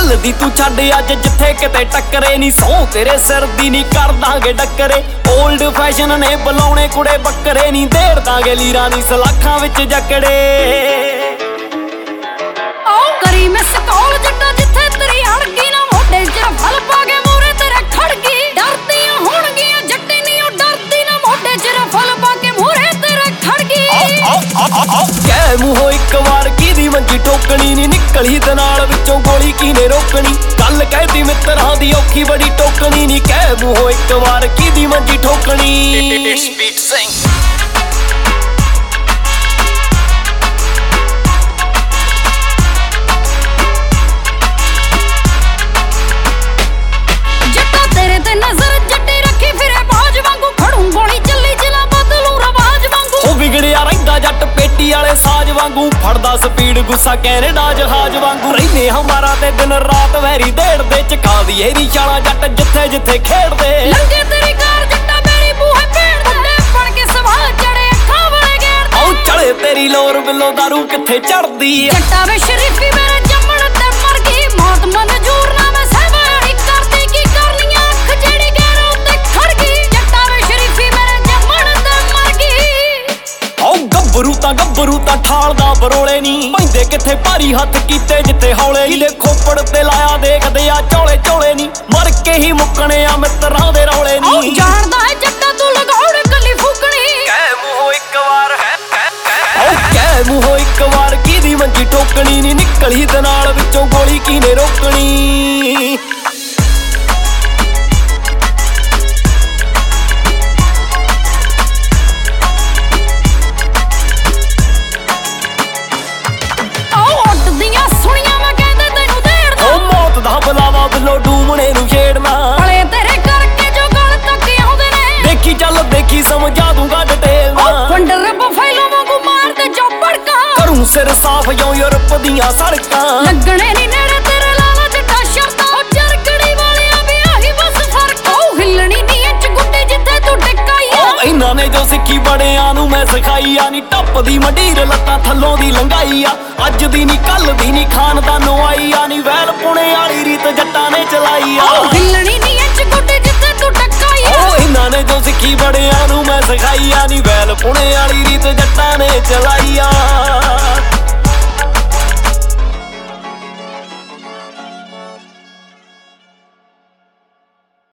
ਚੱਲਦੀ ਤੂੰ ਛੱਡ ਅੱਜ ਜਿੱਥੇ ਕਿਤੇ ਟੱਕਰੇ ਨੀ ਸੌ ਤੇਰੇ ਸਿਰ ਦੀ ਨੀ ਕਰ ਦਾਂਗੇ ਡੱਕਰੇ ਓਲਡ ਫੈਸ਼ਨ ਨੇ ਬੁਲਾਉਣੇ ਕੁੜੇ ਬੱਕਰੇ ਨੀ ਦੇੜ ਦਾਂਗੇ ਲੀਰਾਂ ਨੀ ਸਲਾਖਾਂ ਵਿੱਚ ਜਕੜੇ ਆਓ ਕਰੀ ਮਿਸ ਕਾਲ ਜੱਟਾ ਜਿੱਥੇ ਤੇਰੀ ਅੜਗੀ ਨਾ ਮੋਢੇ 'ਚ ਰਫਲ ਪਾ ਕੇ ਮੂਰੇ ਤੇਰੇ ਖੜਗੀ ਡਰਦੀਆਂ ਹੋਣਗੀਆਂ ਜੱਟੇ ਨੀ ਉਹ ਡਰਦੀ ਨਾ ਮੋਢੇ 'ਚ ਰਫਲ ਪਾ ਕੇ ਮੂਰੇ ਤੇਰੇ ਖੜਗੀ ਕਹਿ ਮੂੰਹੋਂ ਇੱਕ ਵਾਰ ਕਿਹਦੀ ਮੰਜੀ ਟੋਕਣੀ ਨੀ ਨਿਕਲੀ ਤੇ ਨਾਲ ਵਿੱਚੋਂ ਗੋਲੀ ਕਿਨੇ ਰੋਕਣੀ ਗੱਲ ਕਹਿਦੀ ਮਿੱਤਰਾਂ ਦੀ ਔਖੀ ਬੜੀ ਟੋਕਣੀ ਨੀ ਕਹਿ ਮੂੰਹੋਂ ਇੱਕ ਵਾਰ ਕਿਹਦੀ ਮੰਜੀ ਠੋਕਣੀ ਜੱਟਾ ਤੇਰੇ ਤੇ ਨਜ਼ਰ ਜੱਟੀ ਰੱਖੀ ਫਿਰੇ ਬਾਜ ਵਾਂਗੂ ਖੜੂ ਗੋਲੀ ਚੱਲੀ ਜਿਲਾ ਬਦਲੂ ਰਵਾਜ ਵਾਂਗੂ ਉਹ ਵਿਗੜਿਆ ਰਹਿੰਦਾ ਜੱਟ ਪੇਟੀ ਵਾਲੇ ਸਾਜ ਵਾਂਗੂ ਫੜਦਾ ਸਪੀਡ ਗੁੱਸਾ ਕੈਨੇਡਾ ਜਹਾਜ਼ ਵਾਂਗੂ ਰਹਿੰਦੇ ਹਮਾਰਾ ਤੇ ਦਿਨ ਰਾਤ ਵੈਰੀ ਦੇੜਦੇ ਚਕਾ ਦੀਏ ਨੀ ਛਾਲਾ ਜੱਟ ਜਿੱਥੇ ਜਿੱਥੇ ਖੇਡਦੇ ਲੰਗੇ ਤੇਰੀ ਕਾਰ ਜੱਟਾ ਮੇਰੀ ਬੂਹੇ ਪੇੜਦੇ ਬਣ ਕੇ ਸਵਾਲ ਚੜੇ ਅੱਖਾਂ ਵਾਲੇ ਗੇੜਦੇ ਆਉ ਚੜੇ ਤੇਰੀ ਲੋਰ ਬਿੱਲੋ ਦਾਰੂ ਕਿੱਥੇ ਚੜਦੀ ਆ ਜੱਟਾ ਵੇ ਸ਼ਰੀਫੀ ਮੇਰੇ ਜੰਮਣ ਤੇ ਮਰ ਗਈ ਮੌਤ ਮਨਜ਼ੂਰ ਨਾ ਮੈਂ ਸਹਿਬਾਣੀ ਕਰਦੀ ਕੀ ਕਰਨੀਆਂ ਅੱਖ ਜਿਹੜੀ ਗੈਰੋਂ ਤੇ ਖੜ ਗਈ ਜੱਟਾ ਵੇ ਸ਼ਰੀਫੀ ਮੇਰੇ ਜੰਮਣ ਤੇ ਮਰ ਗਈ ਆਉ ਗੱਭਰੂ ਤਾਂ ਠਾਲਦਾ ਬਰੋਲੇ ਨੀ ਪੈਂਦੇ ਕਿੱਥੇ ਭਾਰੀ ਹੱਥ ਕੀਤੇ ਜਿੱਥੇ ਹੌਲੇ ਹੀਲੇ ਖੋਪੜ ਤੇ ਲਾਇਆ ਦੇਖਦੇ ਆ ਝੋਲੇ ਝੋਲੇ ਨੀ ਮਰ ਕੇ ਹੀ ਮੁੱਕਣੇ ਆ ਮਿੱਤਰਾਂ ਦੇ ਰੌਲੇ ਨੀ ਜਾਣਦਾ ਹੈ ਜੱਟਾ ਤੂੰ ਲਗਾਉਣ ਕੱਲੀ ਫੂਕਣੀ ਕਹਿ ਮੂੰਹੋਂ ਇੱਕ ਵਾਰ ਕਹਿ ਮੂੰਹੋਂ ਇੱਕ ਵਾਰ ਕਿਹਦੀ ਮੰਜੀ ਠੋਕਣੀ ਨੀ ਨਿਕਲੀ ਤੇ ਨਾਲ ਵਿੱਚੋਂ ਗੋਲੀ ਕਿਨੇ ਰੋਕਣੀ ਬੁਲਾਵਾ ਬਿੱਲੋ ਡੂਮਣੇ ਨੂੰ ਛੇੜਨਾ ਹਲੇ ਤੇਰੇ ਕਰਕੇ ਜੋ ਗਲ ਤੱਕ ਆਉਂਦੇ ਨੇ ਦੇਖੀ ਚੱਲ ਦੇਖੀ ਸਮਝਾ ਦੂੰਗਾ ਡਿਟੇਲ ਨਾਲ ਵੰਡਰ ਬਫੈਲੋ ਵਾਂਗੂ ਮਾਰਦੇ ਚੌਪੜਕਾਂ ਕਰੂੰ ਸਿਰ ਸਾਫ ਜੋ ਯੂਰਪ ਦੀਆਂ ਸੜਕਾਂ ਲੱਗਣੇ ਨੀ ਨੇੜੇ ਤੇਰੇ ਲਾਲਾ ਜੱਟਾ ਸ਼ਰਤਾਂ ਉਹ ਜਰਕੜੀ ਵਾਲਿਆਂ ਵੀ ਆਹੀ ਬਸ ਫਰਕ ਉਹ ਹਿੱਲਣੀ ਨੀ ਇੰਚ ਗੁੱਡੇ ਜਿੱਥੇ ਤੂੰ ਟਿਕਾਈ ਆ ਉਹ ਇਹਨਾਂ ਨੇ ਜੋ ਸਿੱਖੀ ਬੜਿਆਂ ਨੂੰ ਮੈਂ ਸਿਖਾਈ ਆ ਨੀ ਟੱਪਦੀ ਮੰਡੀਰ ਲੱਤਾਂ ਥੱਲੋਂ ਦੀ ਲੰਗਾਈ ਆ ਅੱਜ ਦੀ ਨੀ ਕੱਲ ਦੀ ਨੀ ਖਾਨਦਾਨੋਂ ਆਈ ਆ ਨੀ ਵੈਲ ਪੁਣੇ ਵਾਲੀ ਰੀਤ ਜੱਟਾਂ ਨੇ ਚਲਾਈ ਆ ਉਹ ਹਿੱਲਣੀ ਨੀ ਇੰਚ ਗੁੱਡੇ ਜਿੱਥੇ ਤੂੰ ਟਿਕਾਈ ਆ ਉਹ ਇਹਨਾਂ ਨੇ ਜੋ ਸਿੱਖੀ ਬੜਿਆਂ ਨੂੰ ਮੈਂ ਸਿਖਾਈ ਆ ਨੀ ਵੈਲ ਪੁਣੇ ਵਾਲੀ ਰੀਤ ਜੱਟਾਂ ਨੇ ਚਲਾਈ ਆ